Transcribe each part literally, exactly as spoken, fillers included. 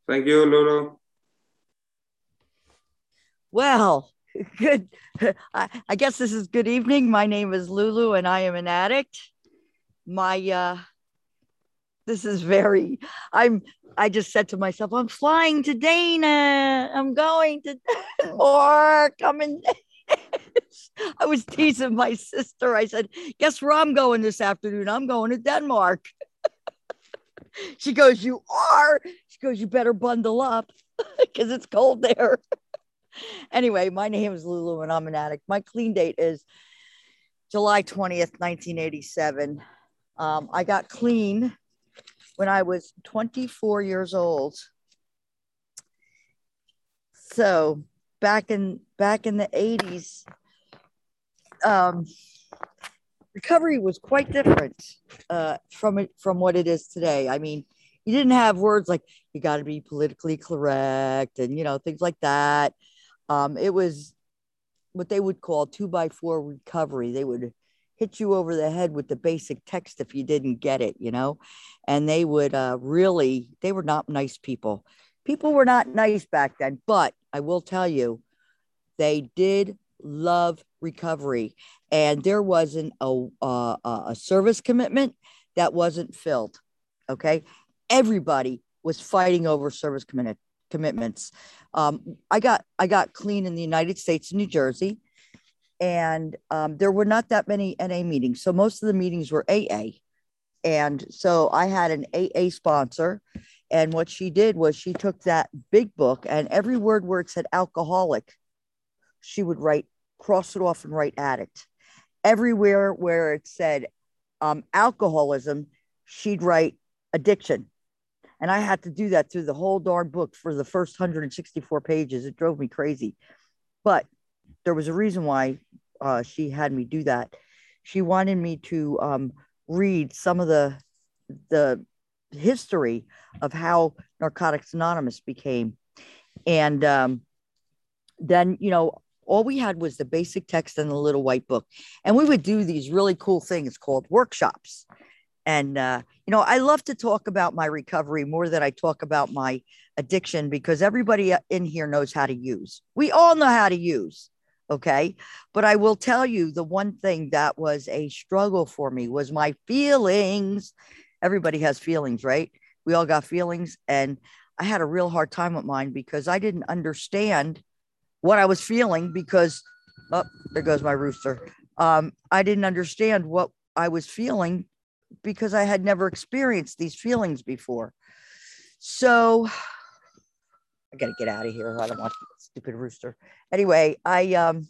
Thank you, Lulu. Well, good. I, I guess this is good evening. My name is Lulu and I am an addict. My uh this is very I'm I just said to myself, I'm flying to Dana. I'm going to Denmark. I'm in I was teasing my sister. I said, guess where I'm going this afternoon? I'm going to Denmark. She goes, you are? She goes, you better bundle up because it's cold there. Anyway, my name is Lulu and I'm an addict. My clean date is July twentieth, nineteen eighty-seven. Um, I got clean when I was twenty-four years old. So back in back in the eighties, um, recovery was quite different uh, from it from what it is today. I mean, you didn't have words like you got to be politically correct and you know things like that. Um, it was what they would call two by four recovery. They would hit you over the head with the basic text if you didn't get it, you know, and they would uh, really, they were not nice people. People were not nice back then, but I will tell you, they did love recovery. And there wasn't a, a, a service commitment that wasn't filled. Okay. Everybody was fighting over service commitment commitments. Um, I got I got clean in the United States, New Jersey, and um, there were not that many N A meetings. So most of the meetings were A A, and so I had an A A sponsor. And what she did was she took that big book and every word where it said alcoholic, she would write, cross it off and write addict. Everywhere where it said um, alcoholism, she'd write addiction. And I had to do that through the whole darn book for the first one hundred sixty-four pages. It drove me crazy. But there was a reason why uh, she had me do that. She wanted me to um, read some of the the history of how Narcotics Anonymous became. And um, then, you know, all we had was the basic text and the little white book. And we would do these really cool things called workshops. And, uh, you know, I love to talk about my recovery more than I talk about my addiction because everybody in here knows how to use. We all know how to use. Okay. But I will tell you the one thing that was a struggle for me was my feelings. Everybody has feelings, right? We all got feelings. And I had a real hard time with mine because I didn't understand what I was feeling because, oh, there goes my rooster. Um, I didn't understand what I was feeling because I had never experienced these feelings before. So I got to get out of here. I don't want stupid rooster. Anyway, I um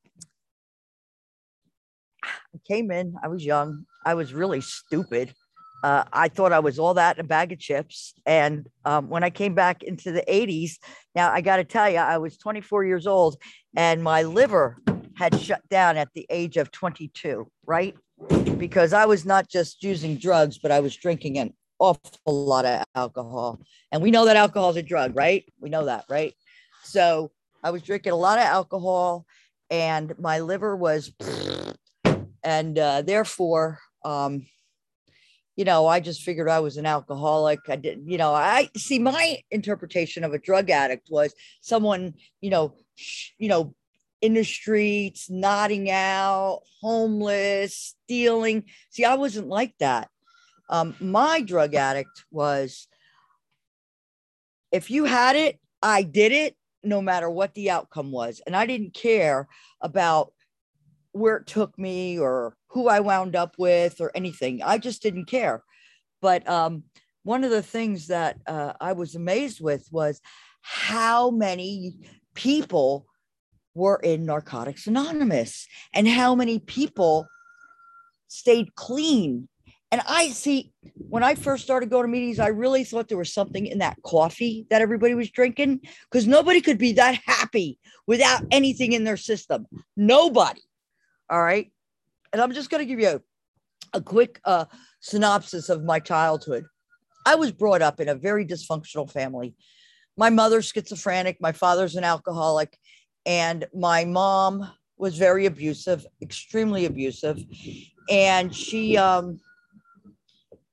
I came in. I was young. I was really stupid. Uh, I thought I was all that in a bag of chips. And um, when I came back into the eighties, now I got to tell you, I was twenty-four years old and my liver had shut down at the age of twenty-two, right? Because I was not just using drugs, but I was drinking an awful lot of alcohol. And we know that alcohol is a drug, right? We know that, right? So I was drinking a lot of alcohol and my liver was, and uh, therefore, um, you know, I just figured I was an alcoholic. I didn't, you know, I see my interpretation of a drug addict was someone, you know, sh- you know, in the streets, nodding out, homeless, stealing. See, I wasn't like that. Um, my drug addict was if you had it, I did it, no matter what the outcome was. And I didn't care about where it took me or who I wound up with or anything. I just didn't care. But um, one of the things that uh, I was amazed with was how many people were in Narcotics Anonymous and how many people stayed clean. And I see when I first started going to meetings, I really thought there was something in that coffee that everybody was drinking because nobody could be that happy without anything in their system. Nobody. All right. And I'm just going to give you a, a quick uh, synopsis of my childhood. I was brought up in a very dysfunctional family. My mother's schizophrenic, my father's an alcoholic, and my mom was very abusive, extremely abusive. And she, um,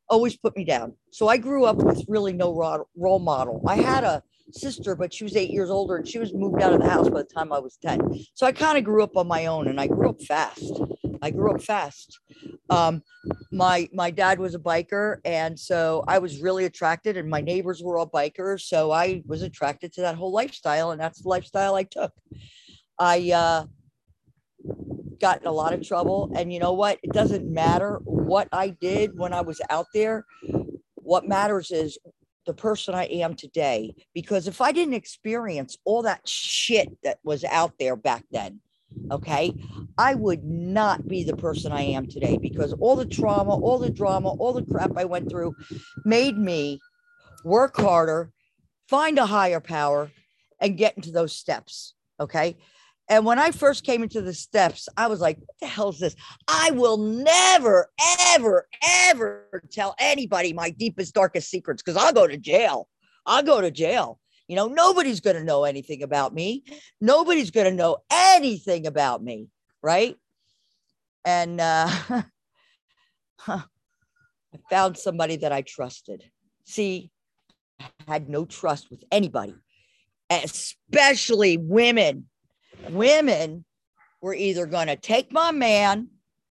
always put me down. So I grew up with really no role model. I had a sister, but she was eight years older and she was moved out of the house by the time I was ten. So I kind of grew up on my own, and I grew up fast. I grew up fast. Um, my my dad was a biker, and so I was really attracted, and my neighbors were all bikers, so I was attracted to that whole lifestyle, and that's the lifestyle I took. I uh, got in a lot of trouble, and you know what? It doesn't matter what I did when I was out there. What matters is the person I am today. Because if I didn't experience all that shit that was out there back then, okay, I would not be the person I am today, because all the trauma, all the drama, all the crap I went through made me work harder, find a higher power, and get into those steps. Okay. And when I first came into the steps, I was like, what the hell is this? I will never, ever, ever tell anybody my deepest, darkest secrets, because I'll go to jail. I'll go to jail. You know, nobody's going to know anything about me. Nobody's going to know anything about me. Right. And uh, I found somebody that I trusted. See, I had no trust with anybody, especially women. Women were either going to take my man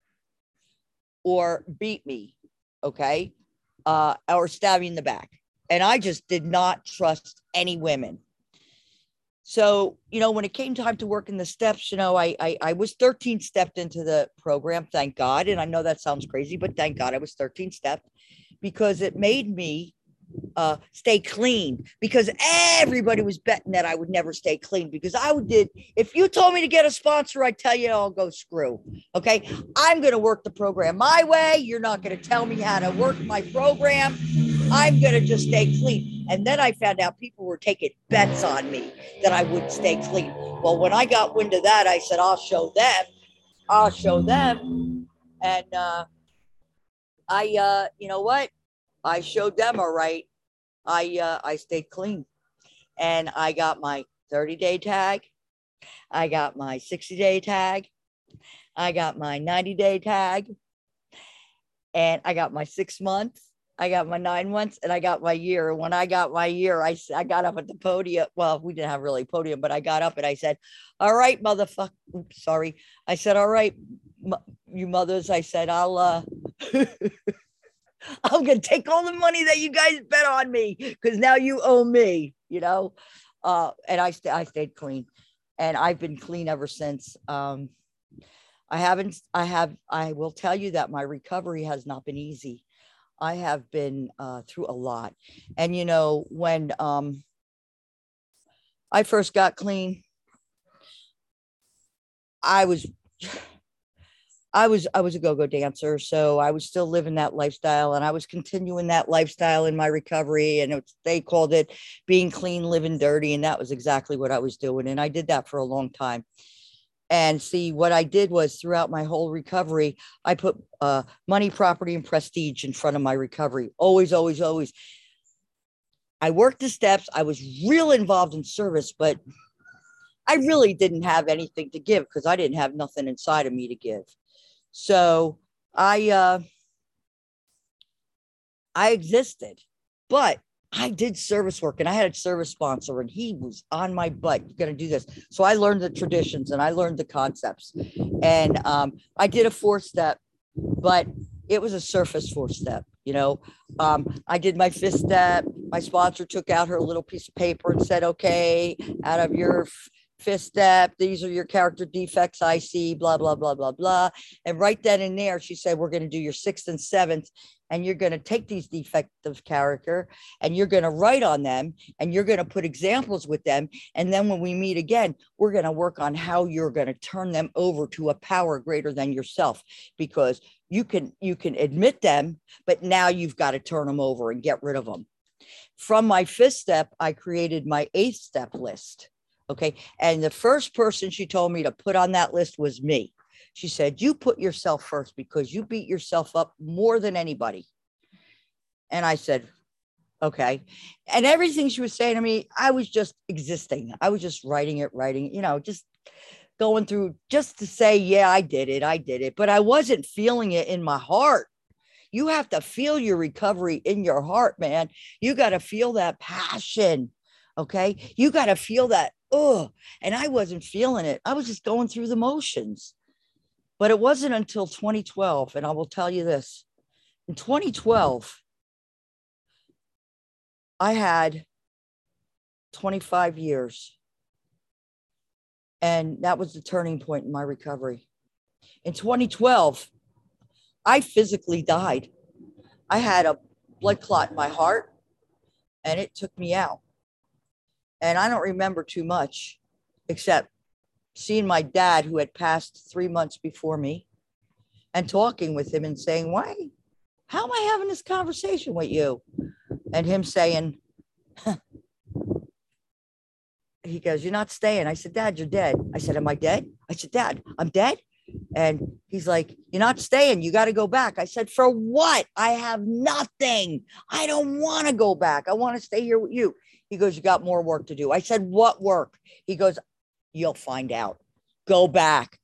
or beat me, okay, uh, or stab me in the back. And I just did not trust any women. So, you know, when it came time to work in the steps, you know, I, I, I was thirteen stepped into the program, thank God. And I know that sounds crazy, but thank God I was thirteen stepped, because it made me uh, stay clean, because everybody was betting that I would never stay clean, because I did. If you told me to get a sponsor, I tell you, I'll go screw. Okay. I'm going to work the program my way. You're not going to tell me how to work my program. I'm going to just stay clean. And then I found out people were taking bets on me that I would stay clean. Well, when I got wind of that, I said, I'll show them. I'll show them. And uh, I, uh, you know what? I showed them all right. I uh, I stayed clean, and I got my thirty day tag. I got my sixty day tag. I got my ninety day tag, and I got my six months. I got my nine months, and I got my year. When I got my year, I, I got up at the podium. Well, we didn't have really a podium, but I got up and I said, all right, motherfucker. Oops, sorry. I said, all right, you mothers. I said, I'll, uh, I'm going to take all the money that you guys bet on me, because now you owe me, you know? Uh, and I, st- I stayed clean, and I've been clean ever since. Um, I haven't, I have, I will tell you that my recovery has not been easy. I have been uh, through a lot. And, you know, when um, I first got clean, I was, I was, I was a go-go dancer. So I was still living that lifestyle, and I was continuing that lifestyle in my recovery. And it, they called it being clean, living dirty. And that was exactly what I was doing. And I did that for a long time. And see, what I did was, throughout my whole recovery, I put uh, money, property, and prestige in front of my recovery. Always, always, always. I worked the steps. I was real involved in service, but I really didn't have anything to give, because I didn't have nothing inside of me to give. So I, uh, I existed, but I did service work, and I had a service sponsor, and he was on my butt. You're going to do this. So I learned the traditions, and I learned the concepts, and um, I did a four step, but it was a surface four step. You know, um, I did my fifth step. My sponsor took out her little piece of paper and said, okay, out of your fifth step, these are your character defects I see, blah, blah, blah, blah, blah. And right then and there, she said, we're going to do your sixth and seventh. And you're going to take these defective character, and you're going to write on them, and you're going to put examples with them. And then when we meet again, we're going to work on how you're going to turn them over to a power greater than yourself, because you can, you can admit them, but now you've got to turn them over and get rid of them. From my fifth step, I created my eighth step list. Okay. And the first person she told me to put on that list was me. She said, you put yourself first, because you beat yourself up more than anybody. And I said, okay. And everything she was saying to me, I was just existing. I was just writing it, writing, you know, just going through, just to say, yeah, I did it. I did it. But I wasn't feeling it in my heart. You have to feel your recovery in your heart, man. You got to feel that passion. Okay. You got to feel that. Oh, and I wasn't feeling it. I was just going through the motions. But it wasn't until twenty twelve. And I will tell you this, in twenty twelve, I had twenty-five years. And that was the turning point in my recovery. In twenty twelve, I physically died. I had a blood clot in my heart and it took me out. And I don't remember too much except seeing my dad, who had passed three months before me, and talking with him and saying, why, how am I having this conversation with you? And him saying, huh. He goes, you're not staying. I said, Dad, you're dead. I said, am I dead? I said, Dad, I'm dead. And he's like, you're not staying. You got to go back. I said, for what? I have nothing. I don't want to go back. I want to stay here with you. He goes, you got more work to do. I said, what work? He goes, you'll find out. Go back.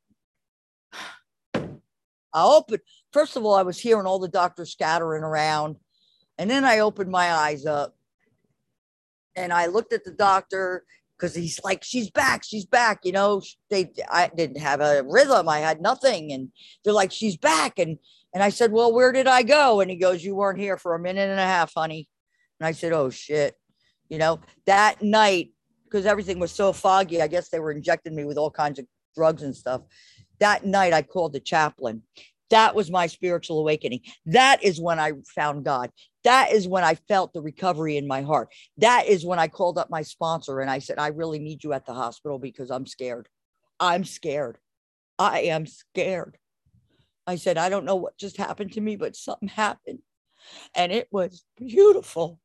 I opened. First of all, I was hearing all the doctors scattering around. And then I opened my eyes up. And I looked at the doctor because he's like, she's back, she's back. You know, they, I didn't have a rhythm. I had nothing. And they're like, she's back. And, and I said, well, where did I go? And he goes, you weren't here for a minute and a half, honey. And I said, oh, shit. You know, that night, because everything was so foggy, I guess they were injecting me with all kinds of drugs and stuff. That night, I called the chaplain. That was my spiritual awakening. That is when I found God. That is when I felt the recovery in my heart. That is when I called up my sponsor and I said, I really need you at the hospital because I'm scared. I'm scared. I am scared. I said, I don't know what just happened to me, but something happened. And it was beautiful.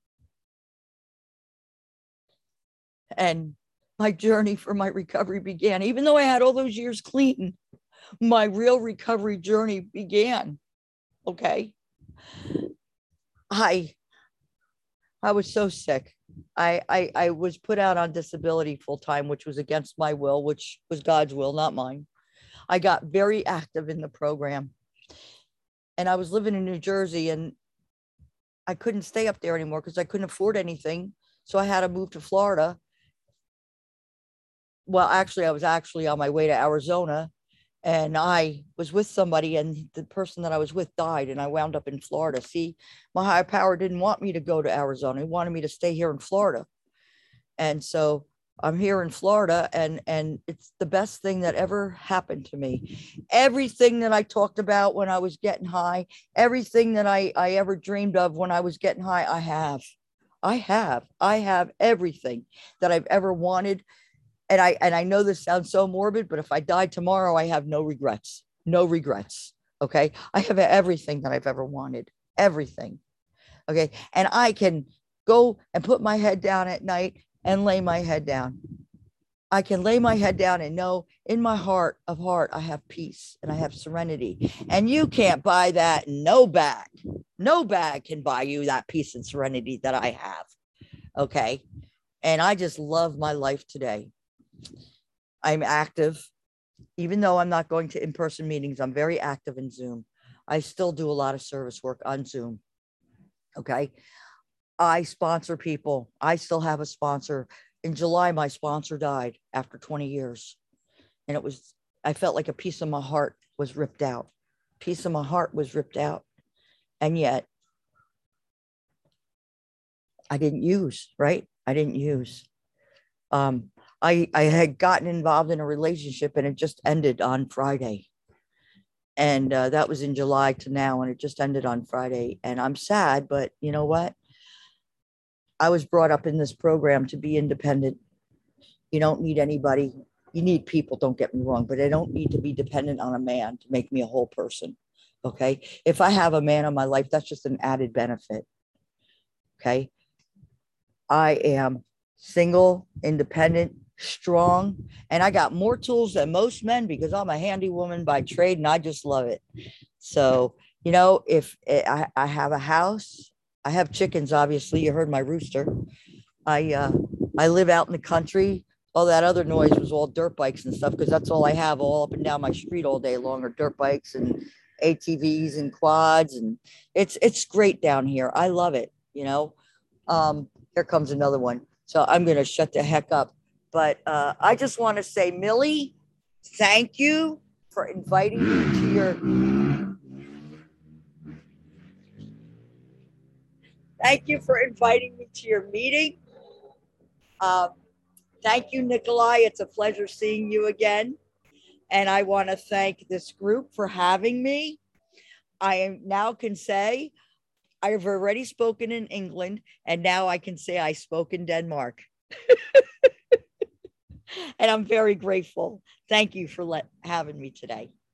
And my journey for my recovery began. Even though I had all those years clean, my real recovery journey began. Okay. I, I was so sick. I, I, I was put out on disability full time, which was against my will, which was God's will, not mine. I got very active in the program. And I was living in New Jersey and I couldn't stay up there anymore because I couldn't afford anything. So I had to move to Florida. Well, actually, I was actually on my way to Arizona. And I was with somebody and the person that I was with died and I wound up in Florida. See, my higher power didn't want me to go to Arizona. He wanted me to stay here in Florida. And so I'm here in Florida and, and it's the best thing that ever happened to me. Everything that I talked about when I was getting high, everything that I, I ever dreamed of when I was getting high, I have. I have. I have everything that I've ever wanted. And I and I know this sounds so morbid, but if I died tomorrow, I have no regrets, no regrets. Okay. I have everything that I've ever wanted, everything. Okay. And I can go and put my head down at night and lay my head down. I can lay my head down and know in my heart of heart, I have peace and I have serenity. And you can't buy that. No bag, no bag can buy you that peace and serenity that I have. Okay. And I just love my life today. I'm active, even though I'm not going to in-person meetings. I'm very active in Zoom. I still do a lot of service work on Zoom. Okay. I sponsor people. I still have a sponsor. In July, my sponsor died after twenty years. And it was, I felt like a piece of my heart was ripped out. A piece of my heart was ripped out. And yet I didn't use, right? I didn't use. Um, I, I had gotten involved in a relationship and it just ended on Friday. And uh, that was in July to now. And it just ended on Friday. And I'm sad, but you know what? I was brought up in this program to be independent. You don't need anybody. You need people, don't get me wrong, but I don't need to be dependent on a man to make me a whole person. Okay. If I have a man in my life, that's just an added benefit. Okay. I am single, independent, strong, and I got more tools than most men because I'm a handy woman by trade and I just love it. So, you know, if I, I have a house, I have chickens, obviously, you heard my rooster. I, uh, I live out in the country. All that other noise was all dirt bikes and stuff because that's all I have all up and down my street all day long are dirt bikes and A T Vs and quads, and it's it's great down here. I love it. You know, um, here comes another one. So I'm gonna shut the heck up. But uh, I just want to say, Millie, thank you for inviting me to your. Thank you for inviting me to your meeting. Um, thank you, Nikolai. It's a pleasure seeing you again. And I want to thank this group for having me. I now can say I've already spoken in England, and now I can say I spoke in Denmark. And I'm very grateful. Thank you for let, having me today.